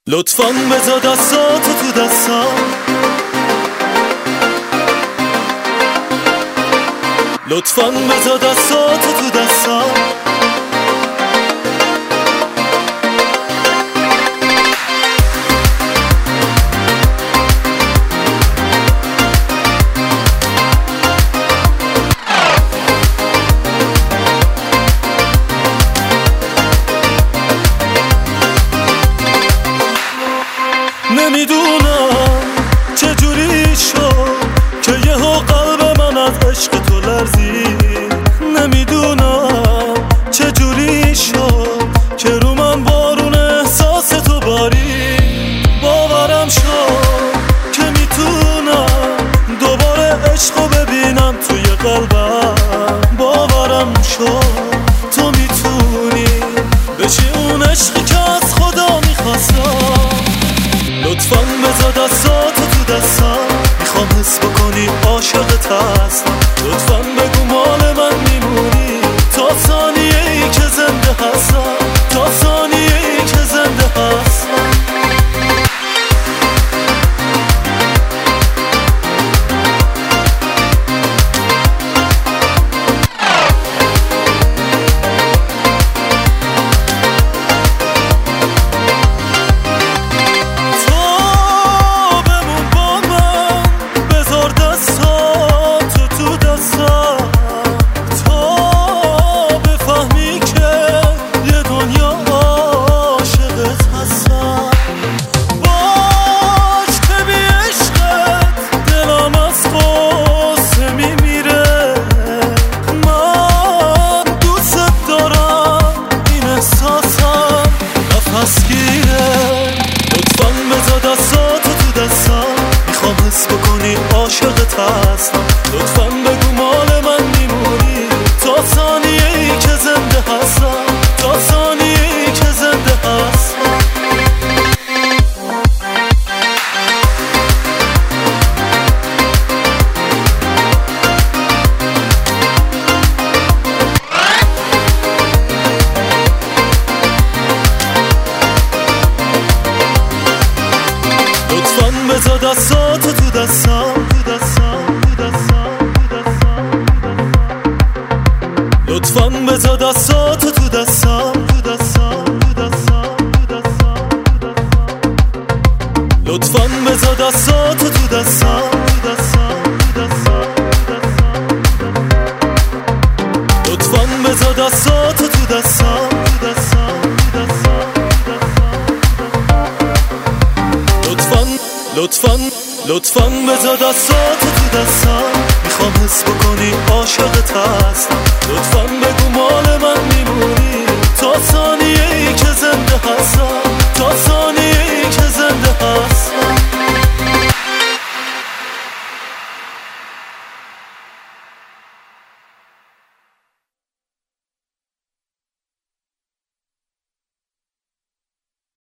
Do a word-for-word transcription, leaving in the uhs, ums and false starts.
لطفاً بذار دستاتو تو دستام، لطفاً بذار دستاتو تو دستام. نمیدونم چجوری شد که یهو قلب من از عشق تو لرزید. نمیدونم چجوری شد که رو من بارون احساس تو بارید. باورم شد که میتونم دوباره عشقو ببینم توی قلبم. باورم شد تو میتونی بشی اون عشقی که از خدا میخواستم. لطفاً بذار دستاتو تو دستم، میخوام حس بکنی عاشقت هستم. لطفاً بگو مال من میمونی تا ثانیه ای که زنده هستم، تا ثانیه ای که زنده هستم. لطفاً بذار دستاتو تو دستم، میخوام حس بکنی عاشقت هستم. لطفاً بگو مال من میمونی تا ثانیه ای که زنده هستم، تا ثانیه ای که زنده هستم. لطفاً بذار دستاتو تو دستم، تو دستم، تو دستم، تو دستم. لطفاً بذار دستاتو تو دستم، تو دستم، تو دستم، تو دستم. لطفاً بذار دستاتو تو دستم، تو دستم، تو دستم. لطفاً بذار دستاتو تو دستم، تو دستم، تو دستم. لطفاً لطفاً لطفاً بذار دستاتو تو دستم، میخوام حس بکنی عاشقت هستم. لطفاً بگو مال من